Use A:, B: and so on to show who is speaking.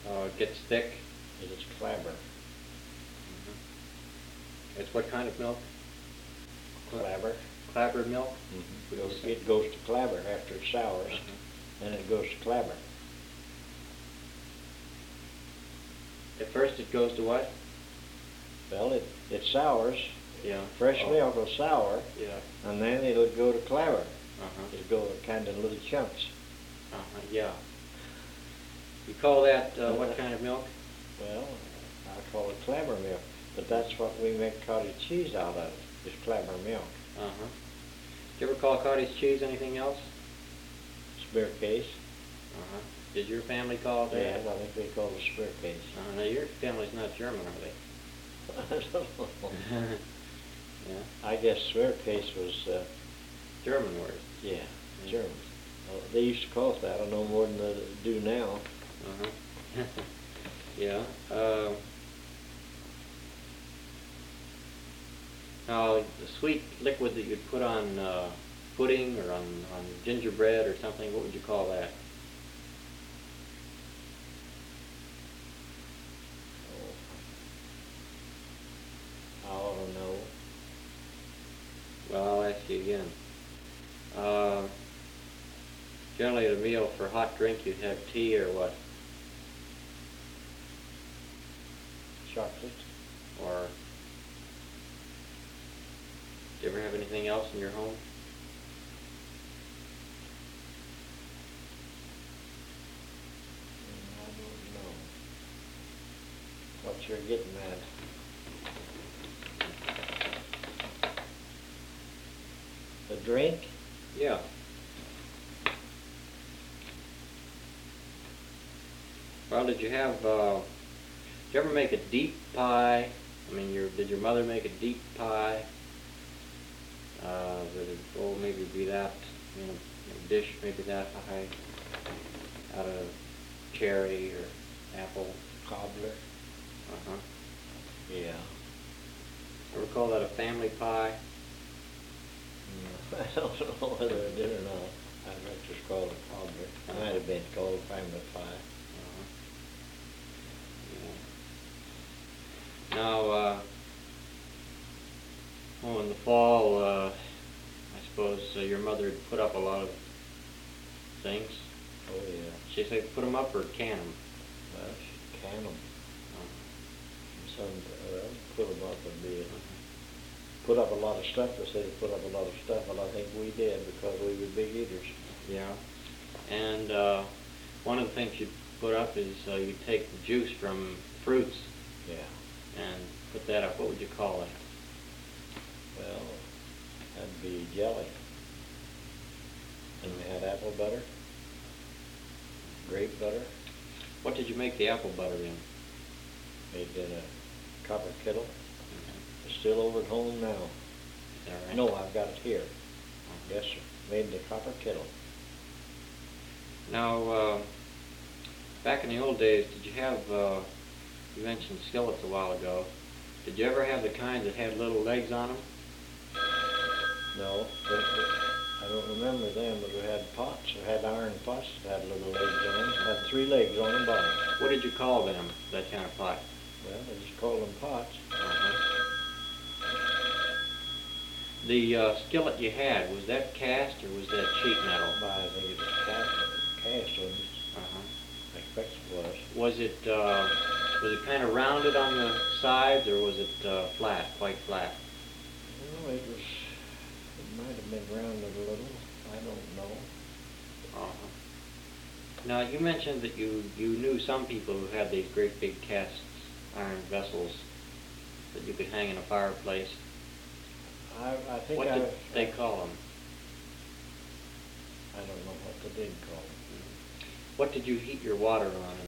A: It gets thick.
B: It is clabber.
A: It's what kind of milk?
B: Clabber.
A: Clabber milk?
B: It goes to clabber after it sours, then it goes to clabber.
A: At first it goes to what?
B: Well, it sours.
A: Yeah.
B: Fresh milk will sour,
A: Yeah.
B: and then it'll go to clabber.
A: Uh-huh.
B: It'll go kind of little chunks.
A: Yeah. You call that what kind of milk?
B: Well, I call it clabber milk, but that's what we make cottage cheese out of, is clabber milk.
A: Uh-huh. Did you ever call cottage cheese anything else?
B: Spear case.
A: Uh-huh. Did your family call it that?
B: Yes, I think they call it spear case.
A: Now your family's not German, are they?
B: I don't know.
A: Yeah.
B: I guess spear case was,
A: German word.
B: yeah, German. They used to call it that. I don't know more than they do now.
A: Uh-huh. Yeah. Now, the sweet liquid that you'd put on pudding or on gingerbread or something, what would you call that?
B: I ought to know.
A: Well, I'll ask you again. Generally at a meal for hot drink you'd have tea or what?
B: Chocolate.
A: Or do you ever have anything else in your home?
B: I don't know what you're getting at. A drink?
A: Yeah. Well, did you ever make a deep pie? I mean, did your mother make a deep pie? Would it, maybe be that, a dish maybe that high, out of cherry or apple?
B: Cobbler?
A: Uh-huh.
B: Yeah.
A: Ever call that a family pie?
B: I don't know whether it did or not. I think it's called a cobbler. It might have been called family pie.
A: Yeah. Now, in the fall, I suppose your mother had put up a lot of things.
B: Oh, yeah.
A: She said put them up or can them?
B: Well, she can them. Put them up and be put up a lot of stuff. They say put up a lot of stuff, and I think we did because we were big eaters.
A: Yeah. And one of the things you put up is you take the juice from fruits.
B: Yeah.
A: And put that up. What would you call that?
B: Well, that'd be jelly. And we had apple butter, grape butter.
A: What did you make the apple butter in?
B: Made in a copper kettle. It's still over at home now.
A: Is that right?
B: No, I've got it here. Yes, sir. Made in the copper kettle.
A: Now, back in the old days, did you have, you mentioned skillets a while ago. Did you ever have the kind that had little legs on them?
B: No, I don't remember them, but we had pots. We had iron pots that had little legs on them. Had 3 legs on the bottom.
A: What did you call them, that kind of pot?
B: Well, they just called them pots.
A: The skillet you had, was that cast or was that sheet metal?
B: I think it was cast ones. I expect it was.
A: Was it kind of rounded on the sides or was it flat, quite flat?
B: Well, it might have been rounded a little. I don't know.
A: Now, you mentioned that you knew some people who had these great big cast iron vessels that you could hang in a fireplace.
B: I think
A: what did they call them?
B: I don't know what they did call them.
A: What did you heat your water on